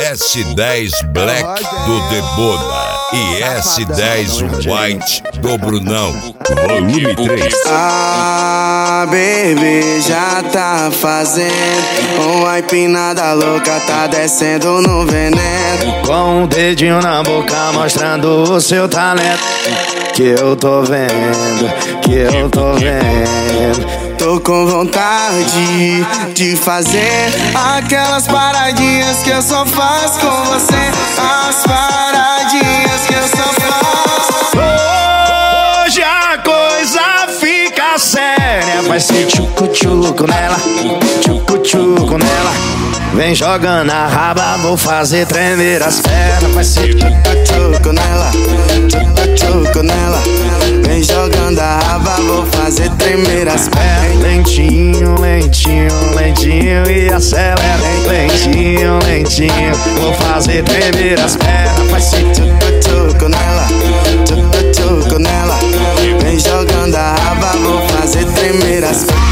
S10 Black do Debona e S10 White do Brunão, volume 3. Ah, baby, já tá fazendo uma empinada louca, tá descendo no veneno. Com um dedinho na boca mostrando o seu talento. Que eu tô vendo, que eu tô vendo. Tô com vontade de fazer aquelas paradinhas que eu só faço com você. As paradinhas que eu só faço. Hoje a coisa fica séria. Vai ser tchucu-tchucu nela, tchucu-tchucu nela. Vem jogando a raba, vou fazer tremer as pernas. Vai ser tchucu-tchucu nela, tchucu-tchucu nela. Vem jogando a raba, vou fazer tremer as pernas. Lentinho, lentinho, lentinho e acelera. Lentinho, lentinho, vou fazer tremer as pernas. Vai ser tchucu-tchucu nela, tchucu-tchucu nela. Vem jogando a raba, vou fazer tremer as pernas.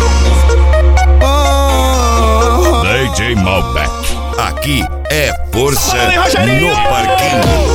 DJ Malbec, aqui é força no parquinho.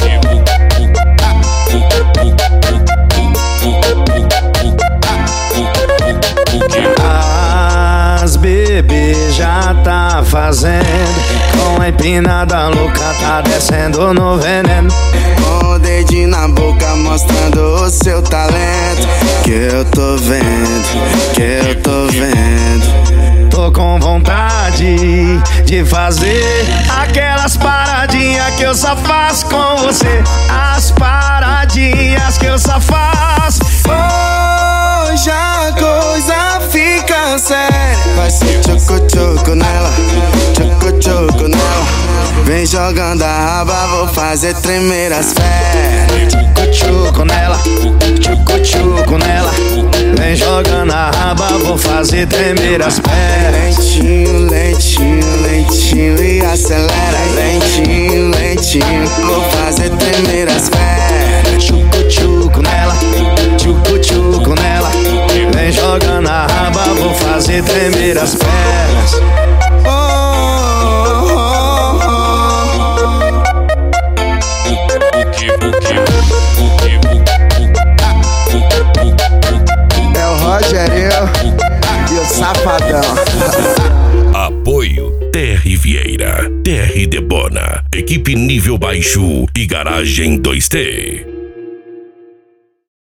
As bebês já tá fazendo, com a empinada louca tá descendo no veneno. Com o dedinho na boca mostrando o seu talento. Que eu tô vendo, que eu tô vendo. Tô com vontade de fazer aquelas paradinhas que eu só faço com você. As paradinhas que eu só faço. Hoje a coisa fica séria. Vai ser tchucu-tchucu nela, tchucu-tchucu nela. Vem jogando a raba, vou fazer tremer as pernas. Tchucu-tchucu nela, tchucu-tchucu nela. Vem jogando a raba, vou fazer tremer as pernas. Lentinho, lentinho, lentinho e acelera. Lentinho, lentinho, vou fazer tremer as pernas. Tchucu-tchucu nela, tchucu-tchucu nela. Vem jogando a raba, vou fazer tremer as pernas. É o Rogerinho e o Safadão. Apoio TR Vieira, TR Debona, equipe nível baixo e garagem 2T.